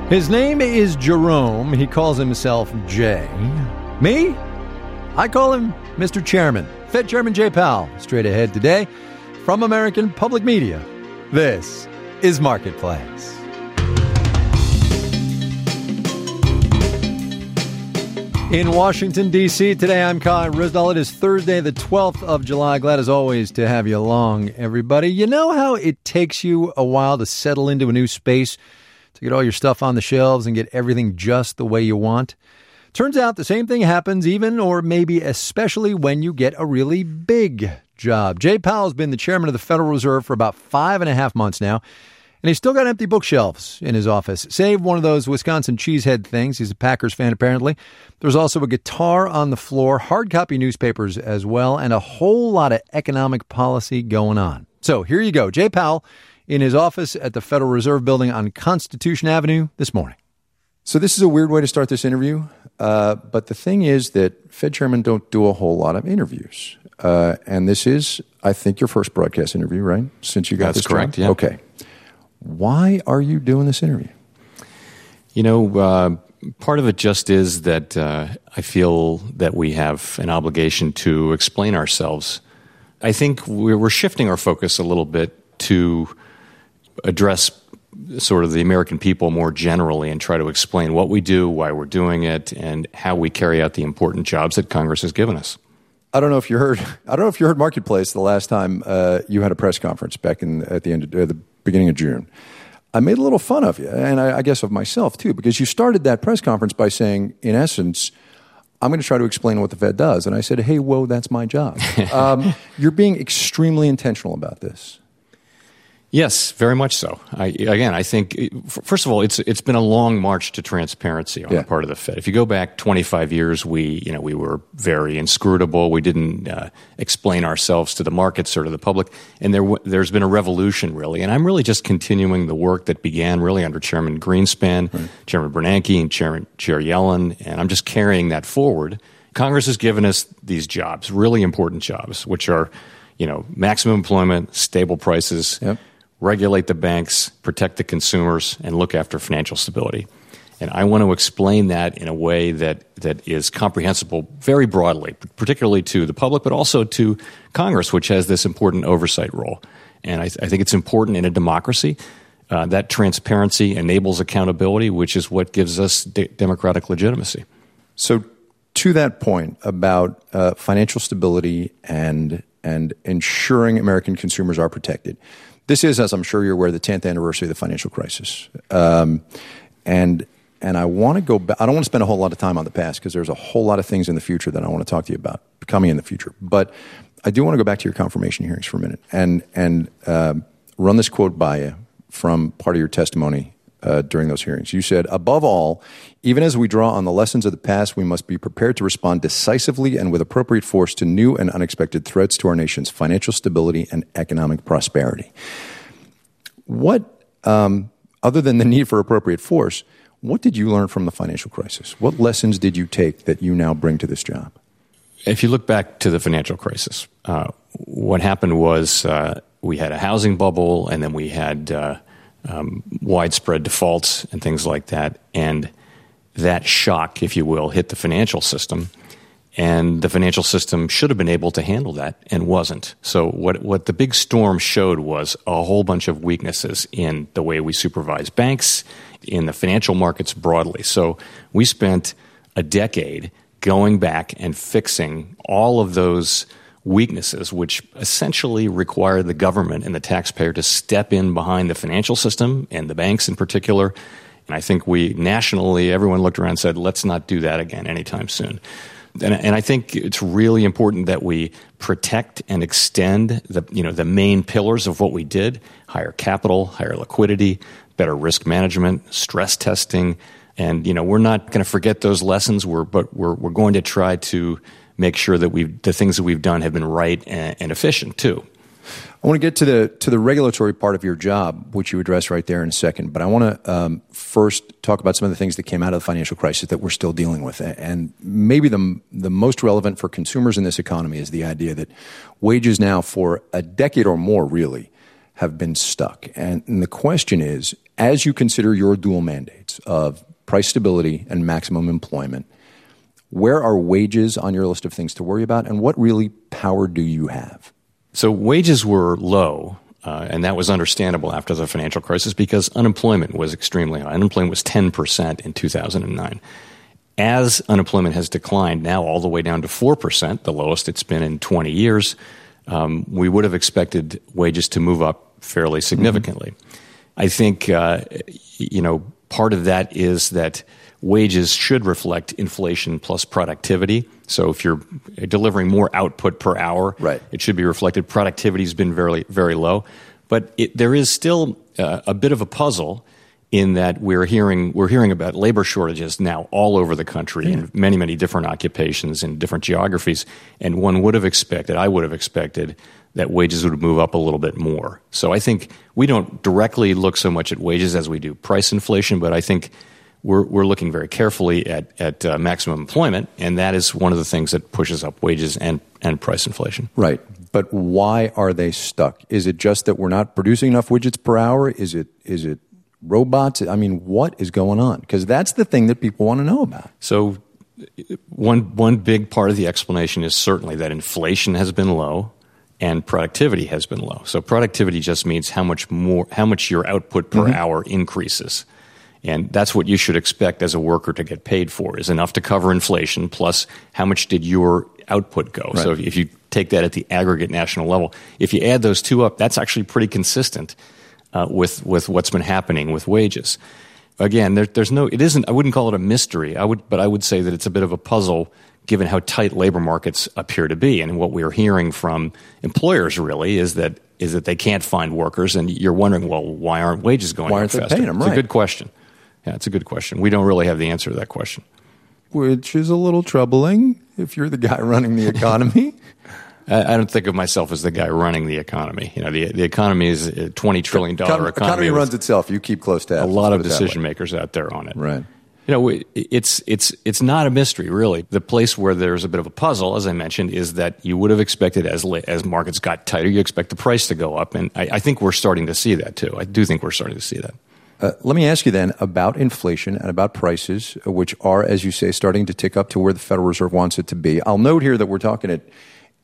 His name is Jerome. He calls himself Jay. Me? I call him Mr. Chairman. Fed Chairman Jay Powell. Straight ahead today from American Public Media. This is Marketplace. In Washington, D.C., today I'm Kai Ryssdal. It is Thursday, the 12th of July. Glad as always to have you along, everybody. You know how it takes you a while to settle into a new space, to get all your stuff on the shelves and get everything just the way you want? Turns out the same thing happens even, or maybe especially, when you get a really big job. Jay Powell's been the chairman of the Federal Reserve for about 5.5 months now, and he's still got empty bookshelves in his office, save one of those Wisconsin cheesehead things. He's a Packers fan, apparently. There's also a guitar on the floor, hard copy newspapers as well, and a whole lot of economic policy going on. So here you go. Jay Powell in his office at the Federal Reserve Building on Constitution Avenue this morning. So this is a weird way to start this interview, but the thing is that Fed chairmen don't do a whole lot of interviews. And this is, I think, your first broadcast interview, right? Since you got this job? That's correct, yeah. Okay. Why are you doing this interview? You know, part of it just is that I feel that we have an obligation to explain ourselves. I think we're shifting our focus a little bit to address sort of the American people more generally and try to explain what we do, why we're doing it, and how we carry out the important jobs that Congress has given us. I don't know if you heard Marketplace the last time you had a press conference back at the beginning of June. I made a little fun of you, and I guess of myself too, because you started that press conference by saying, in essence, I'm going to try to explain what the Fed does. And I said, hey, whoa, that's my job. You're being extremely intentional about this. Yes, very much so. I think, first of all, it's been a long march to transparency on the part of the Fed. If you go back 25 years, we were very inscrutable. We didn't explain ourselves to the markets or to the public, and there's been a revolution, really. And I'm really just continuing the work that began really under Chairman Greenspan, right, Chairman Bernanke, and Chair Yellen, and I'm just carrying that forward. Congress has given us these jobs, really important jobs, which are, maximum employment, stable prices. Yep. Regulate the banks, protect the consumers, and look after financial stability. And I want to explain that in a way that is comprehensible very broadly, particularly to the public, but also to Congress, which has this important oversight role. And I think it's important in a democracy. That transparency enables accountability, which is what gives us democratic legitimacy. So to that point about financial stability and ensuring American consumers are protected, this is, as I'm sure you're aware, the 10th anniversary of the financial crisis. And I want to go back. I don't want to spend a whole lot of time on the past because there's a whole lot of things in the future that I want to talk to you about coming in the future. But I do want to go back to your confirmation hearings for a minute and run this quote by you from part of your testimony during those hearings. You said, above all, even as we draw on the lessons of the past, we must be prepared to respond decisively and with appropriate force to new and unexpected threats to our nation's financial stability and economic prosperity. What, other than the need for appropriate force, what did you learn from the financial crisis? What lessons did you take that you now bring to this job? If you look back to the financial crisis, what happened was we had a housing bubble, and then we had widespread defaults and things like that. And that shock, if you will, hit the financial system. And the financial system should have been able to handle that and wasn't. So what the big storm showed was a whole bunch of weaknesses in the way we supervise banks, in the financial markets broadly. So we spent a decade going back and fixing all of those weaknesses, which essentially require the government and the taxpayer to step in behind the financial system and the banks in particular. And I think nationally, everyone looked around and said, let's not do that again anytime soon. And I think it's really important that we protect and extend the main pillars of what we did: higher capital, higher liquidity, better risk management, stress testing. And we're not going to forget those lessons. But we're going to try to make sure that the things that we've done have been right and efficient too. I want to get to the regulatory part of your job, which you address right there in a second. But I want to first talk about some of the things that came out of the financial crisis that we're still dealing with. And maybe the most relevant for consumers in this economy is the idea that wages now for a decade or more really have been stuck. And the question is, as you consider your dual mandates of price stability and maximum employment, where are wages on your list of things to worry about, and what really power do you have? So wages were low, and that was understandable after the financial crisis because unemployment was extremely high. Unemployment was 10% in 2009. As unemployment has declined now all the way down to 4%, the lowest it's been in 20 years, we would have expected wages to move up fairly significantly. I think, part of that is that wages should reflect inflation plus productivity. So if you're delivering more output per hour, right, it should be reflected. Productivity has been very, very low. But there is still a bit of a puzzle in that we're hearing about labor shortages now all over the country in many, many different occupations and different geographies. And I would have expected that wages would move up a little bit more. So I think we don't directly look so much at wages as we do price inflation, but I think we're looking very carefully at maximum employment, and that is one of the things that pushes up wages and price inflation. Right. But why are they stuck? Is it just that we're not producing enough widgets per hour? Is it robots? I mean, what is going on? Because that's the thing that people want to know about. So one big part of the explanation is certainly that inflation has been low and productivity has been low. So productivity just means how much your output per hour increases. And that's what you should expect as a worker to get paid for, is enough to cover inflation plus how much did your output go. Right. So if you take that at the aggregate national level, if you add those two up, that's actually pretty consistent with what's been happening with wages. Again, I wouldn't call it a mystery, but I would say that it's a bit of a puzzle given how tight labor markets appear to be. And what we're hearing from employers really is that they can't find workers, and you're wondering, well, why aren't wages going up faster? Why aren't they paying them? Right. It's a good question. Yeah, it's a good question. We don't really have the answer to that question. Which is a little troubling if you're the guy running the economy. I don't think of myself as the guy running the economy. The economy is a $20 trillion economy. Economy runs itself. You keep close to that. A lot of decision makers out there on it. Right. It's not a mystery, really. The place where there's a bit of a puzzle, as I mentioned, is that you would have expected as markets got tighter, you expect the price to go up. And I think we're starting to see that, too. I do think we're starting to see that. Let me ask you then about inflation and about prices, which are, as you say, starting to tick up to where the Federal Reserve wants it to be. I'll note here that we're talking at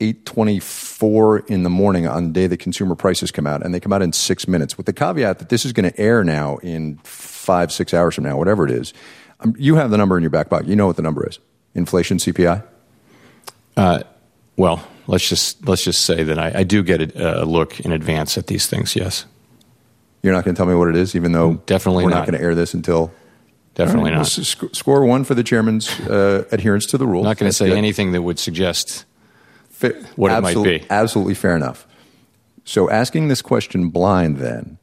8:24 in the morning on the day that consumer prices come out, and they come out in 6 minutes, with the caveat that this is going to air now in 5-6 hours from now, whatever it is. You have the number in your back pocket. You know what the number is. Inflation, CPI? Well, let's just say that I do get a look in advance at these things, yes. You're not going to tell me what it is, even though definitely we're not going to air this until... Definitely not. Score one for the chairman's adherence to the rules. Not going to say anything that would suggest what it might be. Absolutely fair enough. So asking this question blind then,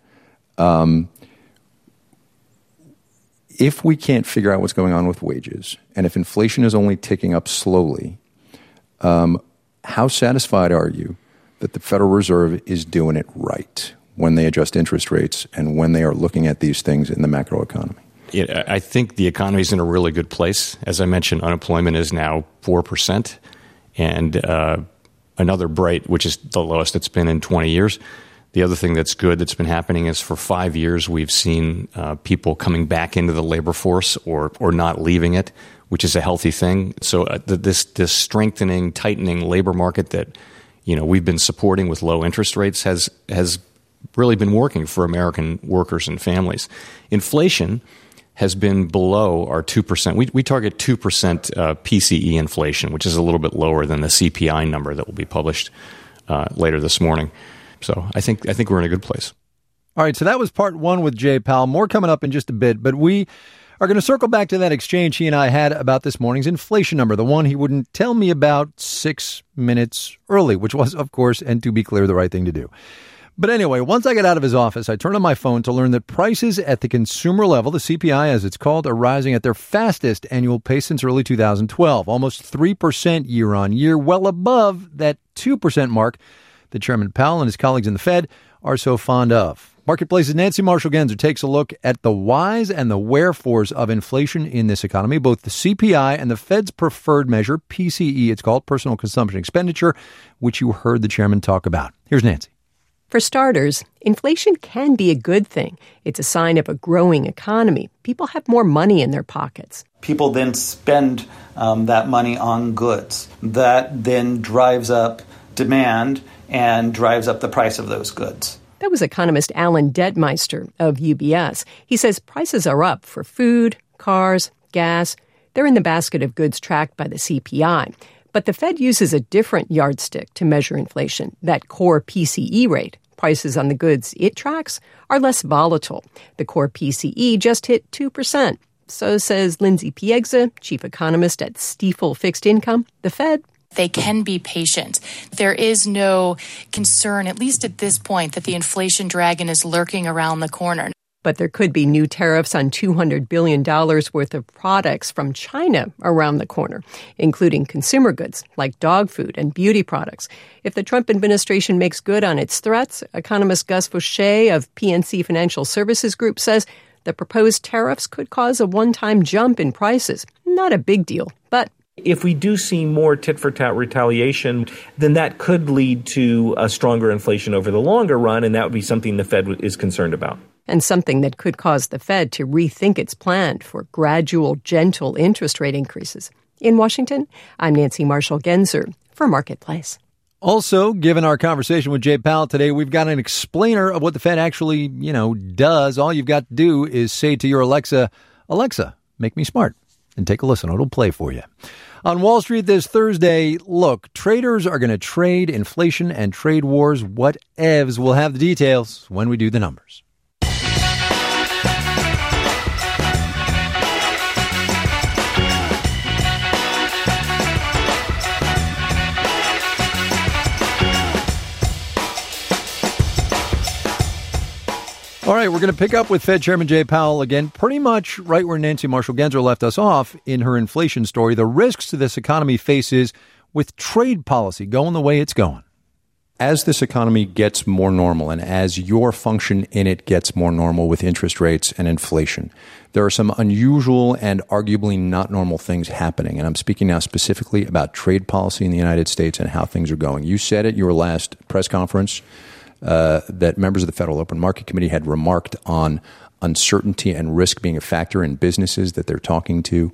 if we can't figure out what's going on with wages, and if inflation is only ticking up slowly, how satisfied are you that the Federal Reserve is doing it right when they adjust interest rates and when they are looking at these things in the macroeconomy? I think the economy is in a really good place. As I mentioned, unemployment is now 4%, and another bright, which is the lowest it's been in 20 years. The other thing that's good that's been happening is for 5 years we've seen people coming back into the labor force or not leaving it, which is a healthy thing. So this strengthening, tightening labor market that we've been supporting with low interest rates has really been working for American workers and families. Inflation has been below our 2%. We target 2% PCE inflation, which is a little bit lower than the CPI number that will be published later this morning. So I think we're in a good place. All right, so that was part one with Jay Powell. More coming up in just a bit, but we are going to circle back to that exchange he and I had about this morning's inflation number, the one he wouldn't tell me about 6 minutes early, which was, of course, and to be clear, the right thing to do. But anyway, once I got out of his office, I turned on my phone to learn that prices at the consumer level, the CPI as it's called, are rising at their fastest annual pace since early 2012, almost 3% year on year, well above that 2% mark that Chairman Powell and his colleagues in the Fed are so fond of. Marketplace's Nancy Marshall-Genzer takes a look at the whys and the wherefores of inflation in this economy, both the CPI and the Fed's preferred measure, PCE, it's called, personal consumption expenditure, which you heard the chairman talk about. Here's Nancy. For starters, inflation can be a good thing. It's a sign of a growing economy. People have more money in their pockets. People then spend that money on goods. That then drives up demand and drives up the price of those goods. That was economist Alan Detmeister of UBS. He says prices are up for food, cars, gas. They're in the basket of goods tracked by the CPI. But the Fed uses a different yardstick to measure inflation, that core PCE rate. Prices on the goods it tracks are less volatile. The core PCE just hit 2%. So says Lindsay Piegza, chief economist at Stifel Fixed Income. The Fed, they can be patient. There is no concern, at least at this point, that the inflation dragon is lurking around the corner. But there could be new tariffs on $200 billion worth of products from China around the corner, including consumer goods like dog food and beauty products. If the Trump administration makes good on its threats, economist Gus Fauché of PNC Financial Services Group says the proposed tariffs could cause a one-time jump in prices. Not a big deal, but if we do see more tit-for-tat retaliation, then that could lead to a stronger inflation over the longer run, and that would be something the Fed is concerned about. And something that could cause the Fed to rethink its plan for gradual, gentle interest rate increases. In Washington, I'm Nancy Marshall-Genzer for Marketplace. Also, given our conversation with Jay Powell today, we've got an explainer of what the Fed actually, does. All you've got to do is say to your Alexa, "Alexa, make me smart," and take a listen. It'll play for you. On Wall Street this Thursday, look, traders are going to trade inflation and trade wars. Whatevs. We'll have the details when we do the numbers. All right, we're going to pick up with Fed Chairman Jay Powell again, pretty much right where Nancy Marshall-Genzer left us off in her inflation story. The risks to this economy faces with trade policy going the way it's going. As this economy gets more normal and as your function in it gets more normal with interest rates and inflation, there are some unusual and arguably not normal things happening. And I'm speaking now specifically about trade policy in the United States and how things are going. You said at your last press conference that members of the Federal Open Market Committee had remarked on uncertainty and risk being a factor in businesses that they're talking to.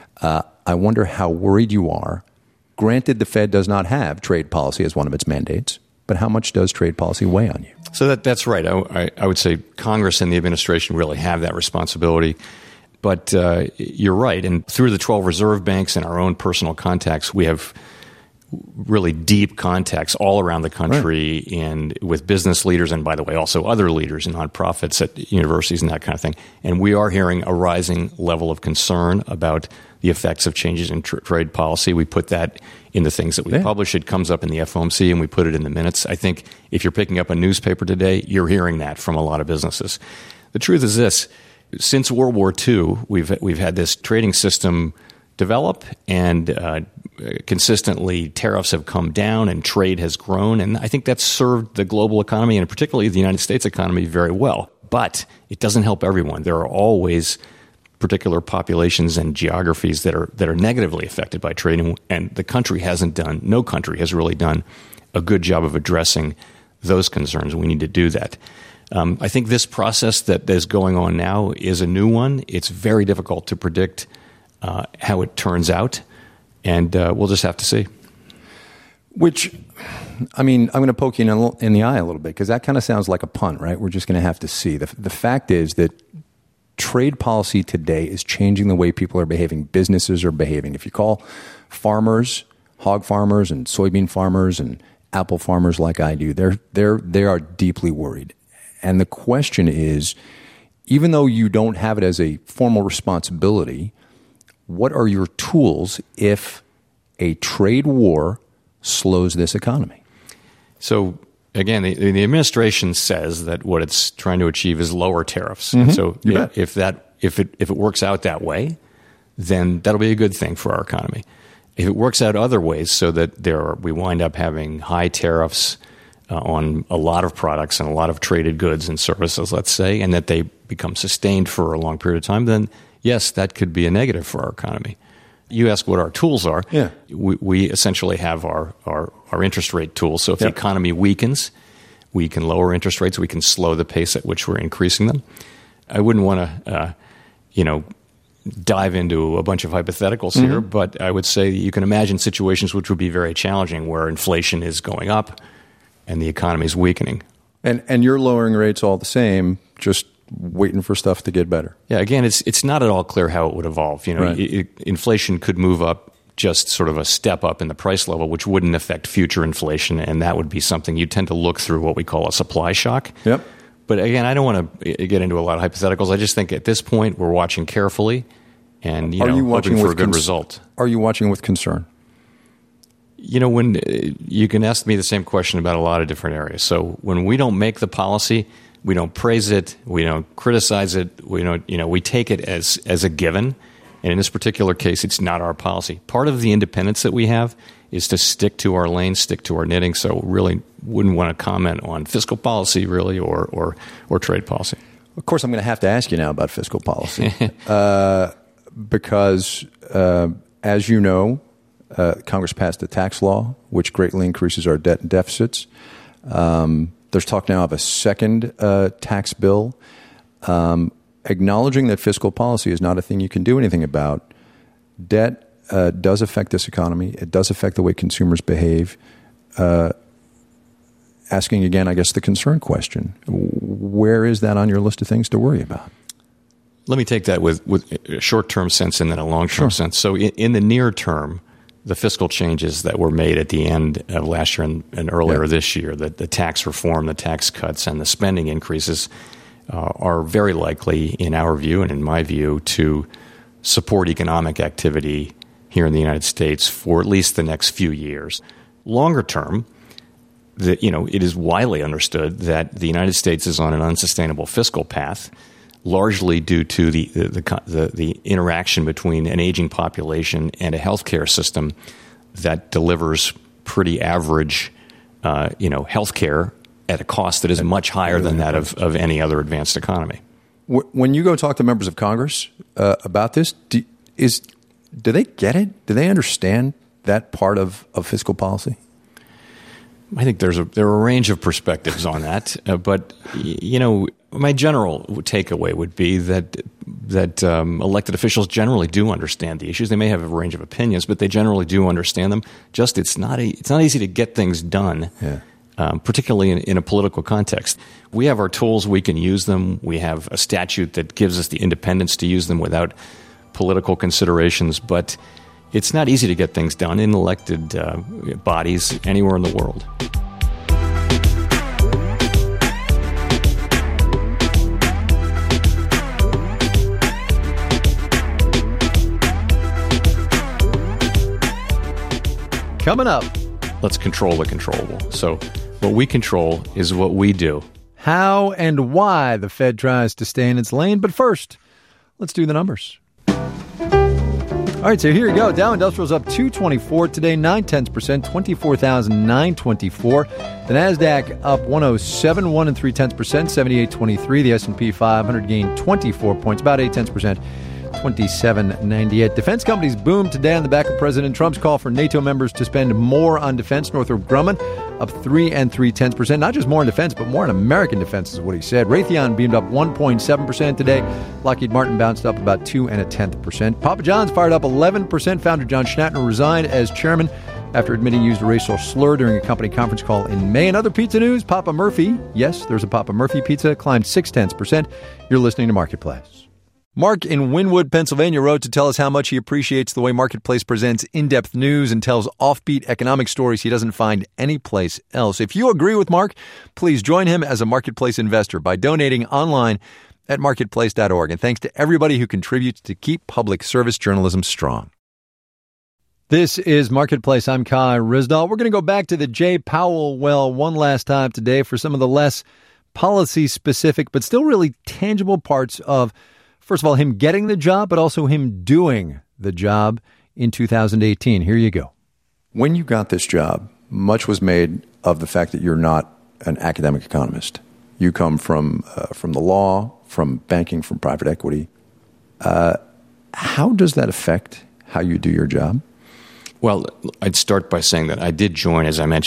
I wonder how worried you are. Granted, the Fed does not have trade policy as one of its mandates, but how much does trade policy weigh on you? So that's right. I would say Congress and the administration really have that responsibility. But you're right. And through the 12 reserve banks and our own personal contacts, we have really deep contacts all around the country and with business leaders and, by the way, also other leaders and nonprofits at universities and that kind of thing. And we are hearing a rising level of concern about the effects of changes in trade policy. We put that in the things that we publish. It comes up in the FOMC and we put it in the minutes. I think if you're picking up a newspaper today, you're hearing that from a lot of businesses. The truth is this. Since World War II, we've had this trading system develop, and consistently tariffs have come down and trade has grown. And I think that's served the global economy and particularly the United States economy very well. But it doesn't help everyone. There are always particular populations and geographies that are negatively affected by trade, and no country has really done a good job of addressing those concerns. We need to do that. I think this process that is going on now is a new one. It's very difficult to predict how it turns out, and we'll just have to see. Which, I mean, I'm going to poke you in the eye a little bit because that kind of sounds like a punt, right? We're just going to have to see. The fact is that trade policy today is changing the way people are behaving, businesses are behaving. If you call farmers, hog farmers and soybean farmers and apple farmers like I do, they are deeply worried. And the question is, even though you don't have it as a formal responsibility, what are your tools if a trade war slows this economy? So again, the administration says that what it's trying to achieve is lower tariffs. Mm-hmm. So if it works out that way, then that'll be a good thing for our economy. If it works out other ways, so that we wind up having high tariffs on a lot of products and a lot of traded goods and services, let's say, and that they become sustained for a long period of time, then yes, that could be a negative for our economy. You ask what our tools are. Yeah. We essentially have our interest rate tools. So if the economy weakens, We can lower interest rates. We can slow the pace at which we're increasing them. I wouldn't want to, dive into a bunch of hypotheticals here, but I would say you can imagine situations which would be very challenging where inflation is going up and the economy is weakening. And you're lowering rates all the same, just waiting for stuff to get better. Yeah, again, it's not at all clear how it would evolve. Right. Inflation could move up just sort of a step up in the price level, which wouldn't affect future inflation, and that would be something you tend to look through what we call a supply shock. Yep. But again, I don't want to get into a lot of hypotheticals. I just think at this point we're watching carefully and hoping for a good result. Are you watching with concern? When you can ask me the same question about a lot of different areas. So when we don't make the policy, we don't praise it, we don't criticize it, we take it as a given. And in this particular case, it's not our policy. Part of the independence that we have is to stick to our lane, stick to our knitting. So really wouldn't want to comment on fiscal policy, really, or trade policy. Of course, I'm going to have to ask you now about fiscal policy because, as you know, Congress passed a tax law which greatly increases our debt and deficits. There's talk now of a second tax bill. Acknowledging that fiscal policy is not a thing you can do anything about, debt does affect this economy. It does affect the way consumers behave. Asking again, I guess, the concern question, where is that on your list of things to worry about? Let me take that with a short-term sense and then a long-term sense. So in the near term, the fiscal changes that were made at the end of last year and earlier this year, the tax reform, the tax cuts, and the spending increases are very likely, in our view and in my view, to support economic activity here in the United States for at least the next few years. Longer term, it is widely understood that the United States is on an unsustainable fiscal path, largely due to the interaction between an aging population and a healthcare system that delivers pretty average, healthcare at a cost that is much higher than that of any other advanced economy. When you go talk to members of Congress about this, do they get it? Do they understand that part of fiscal policy? I think there are a range of perspectives on that, but my general takeaway would be that elected officials generally do understand the issues. They may have a range of opinions, but they generally do understand them. Just it's not easy to get things done. Yeah. Particularly in a political context. We have our tools, we can use them. We have a statute that gives us the independence to use them without political considerations, but it's not easy to get things done in elected bodies anywhere in the world. Coming up, let's control the controllable. So what we control is what we do. How and why the Fed tries to stay in its lane. But first, let's do the numbers. All right, so here you go. Dow Industrial's up 224 today, 0.9%, 24,924. The Nasdaq up 107, 1.3%, 78.23. The S&P 500 gained 24 points, about 0.8%. 27.98. Defense companies boomed today on the back of President Trump's call for NATO members to spend more on defense. Northrop Grumman up 3.3%. Not just more on defense, but more on American defense is what he said. Raytheon beamed up 1.7% today. Lockheed Martin bounced up about 2.1%. Papa John's fired up 11%. Founder John Schnatter resigned as chairman after admitting he used a racial slur during a company conference call in May. In other pizza news, Papa Murphy, yes, there's a Papa Murphy pizza, climbed 0.6%. You're listening to Marketplace. Mark in Wynwood, Pennsylvania, wrote to tell us how much he appreciates the way Marketplace presents in-depth news and tells offbeat economic stories he doesn't find anyplace else. If you agree with Mark, please join him as a Marketplace investor by donating online at marketplace.org. And thanks to everybody who contributes to keep public service journalism strong. This is Marketplace. I'm Kai Ryssdal. We're going to go back to the Jay Powell well one last time today for some of the less policy-specific but still really tangible parts of, first of all, him getting the job, but also him doing the job in 2018. Here you go. When you got this job, much was made of the fact that you're not an academic economist. You come from the law, from banking, from private equity. How does that affect how you do your job? Well, I'd start by saying that I did join, as I mentioned,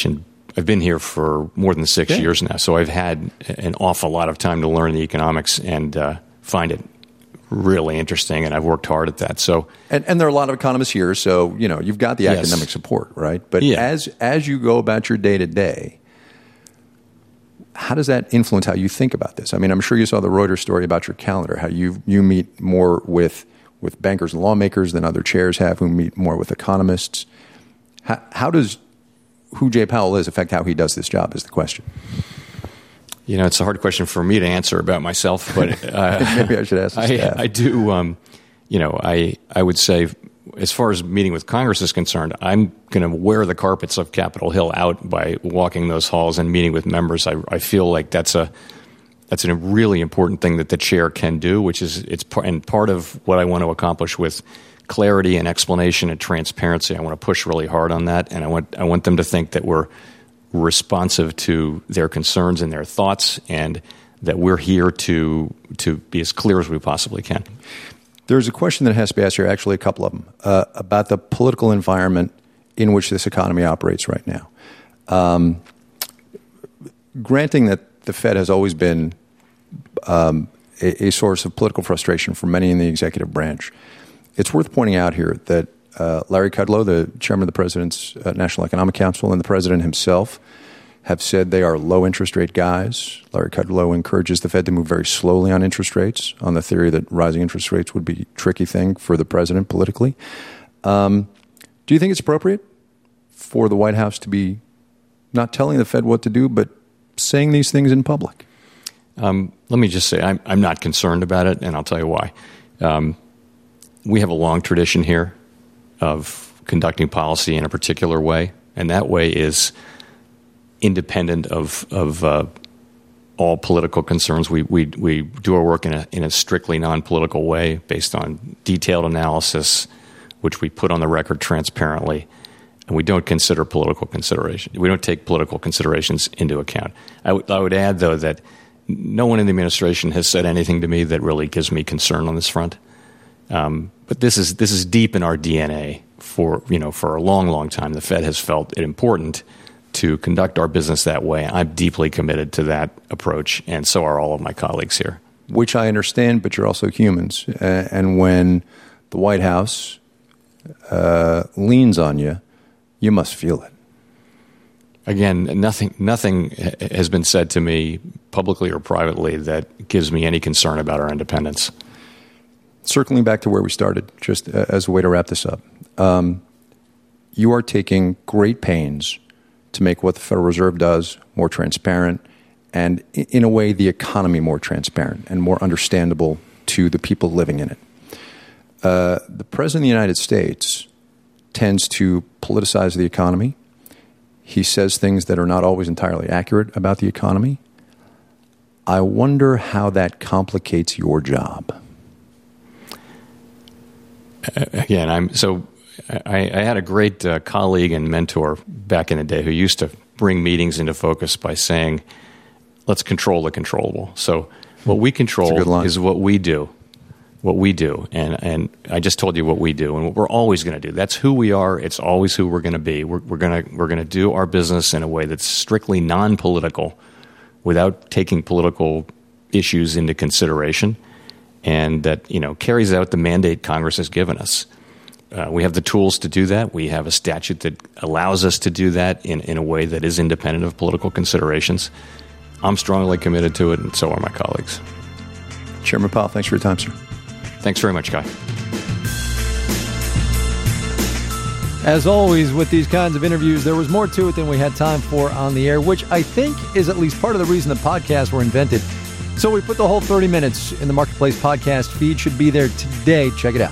been here for more than 6 years now, so I've had an awful lot of time to learn the economics and find it really interesting, and I've worked hard at that. So, and there are a lot of economists here, so you've got the academic support, right? But as you go about your day to day, how does that influence how you think about this? I mean, I'm sure you saw the Reuters story about your calendar, how you meet more with bankers and lawmakers than other chairs have, who meet more with economists. How does who Jay Powell is affect how he does this job is the question. It's a hard question for me to answer about myself, but maybe I should ask the staff. I do. I would say, as far as meeting with Congress is concerned, I'm going to wear the carpets of Capitol Hill out by walking those halls and meeting with members. I feel like that's a really important thing that the chair can do, which is part of what I want to accomplish with clarity and explanation and transparency. I want to push really hard on that, and I want them to think that we're responsive to their concerns and their thoughts, and that we're here to be as clear as we possibly can. There's a question that has to be asked here, actually a couple of them, about the political environment in which this economy operates right now. Granting that the Fed has always been a source of political frustration for many in the executive branch, it's worth pointing out here that Larry Kudlow, the chairman of the President's National Economic Council, and the President himself have said they are low-interest rate guys. Larry Kudlow encourages the Fed to move very slowly on interest rates, on the theory that rising interest rates would be a tricky thing for the President politically. Do you think it's appropriate for the White House to be not telling the Fed what to do, but saying these things in public? Let me just say I'm not concerned about it, and I'll tell you why. We have a long tradition here of conducting policy in a particular way, and that way is independent of all political concerns. We do our work in a strictly non-political way based on detailed analysis, which we put on the record transparently, and we don't consider political consideration. We don't take political considerations into account. I would add, though, that no one in the administration has said anything to me that really gives me concern on this front. But this is deep in our DNA. For a long, long time, the Fed has felt it important to conduct our business that way. I'm deeply committed to that approach, and so are all of my colleagues here. Which I understand, but you're also humans. And when the White House leans on you, you must feel it. Again, nothing has been said to me publicly or privately that gives me any concern about our independence. Circling back to where we started, just as a way to wrap this up, you are taking great pains to make what the Federal Reserve does more transparent and, in a way, the economy more transparent and more understandable to the people living in it. The President of the United States tends to politicize the economy. He says things that are not always entirely accurate about the economy. I wonder how that complicates your job. Again, I had a great colleague and mentor back in the day who used to bring meetings into focus by saying, let's control the controllable. So what we control is what we do. And I just told you what we do and what we're always going to do. That's who we are. It's always who we're going to be. We're going to do our business in a way that's strictly non-political without taking political issues into consideration, and that carries out the mandate Congress has given us. We have the tools to do that. We have a statute that allows us to do that in a way that is independent of political considerations. I'm strongly committed to it, and so are my colleagues. Chairman Powell, thanks for your time, sir. Thanks very much, Guy. As always with these kinds of interviews, there was more to it than we had time for on the air, which I think is at least part of the reason the podcasts were invented. So we put the whole 30 minutes in the Marketplace podcast feed. Should be there today. Check it out.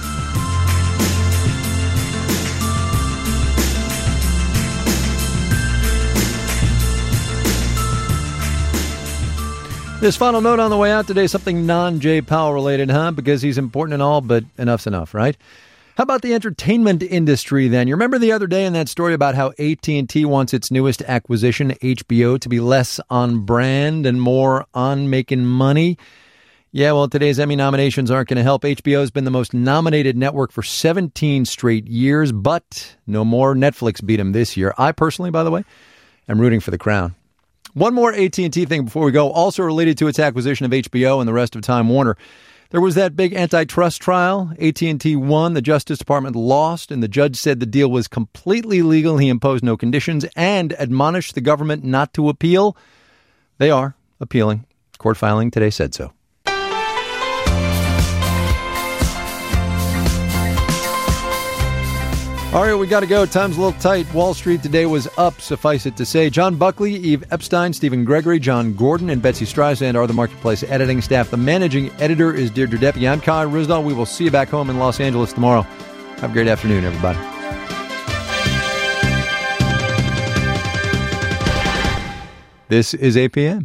This final note on the way out today, something non-Jay Powell related, because he's important and all, but enough's enough, right? How about the entertainment industry then? You remember the other day in that story about how AT&T wants its newest acquisition, HBO, to be less on brand and more on making money? Yeah, well, today's Emmy nominations aren't going to help. HBO has been the most nominated network for 17 straight years, but no more. Netflix beat them this year. I personally, by the way, and rooting for the crown. One more AT&T thing before we go, also related to its acquisition of HBO and the rest of Time Warner. There was that big antitrust trial. AT&T won, the Justice Department lost, and the judge said the deal was completely legal. He imposed no conditions and admonished the government not to appeal. They are appealing. Court filing today said so. All right, we got to go. Time's a little tight. Wall Street today was up, suffice it to say. John Buckley, Eve Epstein, Stephen Gregory, John Gordon, and Betsy Streisand are the Marketplace editing staff. The managing editor is Deirdre Deppie. I'm Kai Ryssdal. We will see you back home in Los Angeles tomorrow. Have a great afternoon, everybody. This is APM.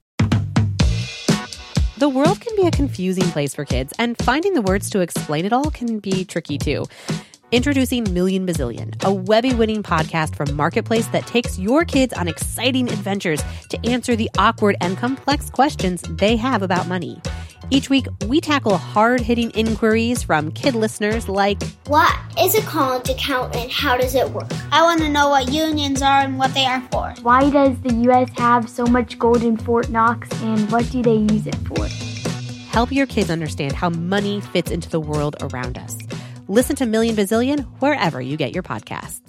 The world can be a confusing place for kids, and finding the words to explain it all can be tricky too. Introducing Million Bazillion, a Webby-winning podcast from Marketplace that takes your kids on exciting adventures to answer the awkward and complex questions they have about money. Each week, we tackle hard-hitting inquiries from kid listeners like, what is a college account and how does it work? I want to know what unions are and what they are for. Why does the U.S. have so much gold in Fort Knox and what do they use it for? Help your kids understand how money fits into the world around us. Listen to Million Bazillion wherever you get your podcasts.